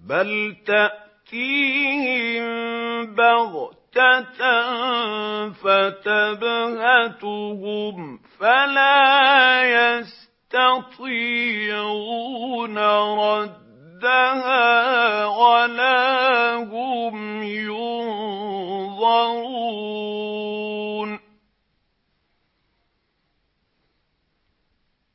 بَلْ تَأْتِيهِم بَغْتَةً فَتَبْهَتُهُمْ فَلَا يَسْتَطِيعُونَ رَدَّهَا وَلَا هُمْ يُنظَرُونَ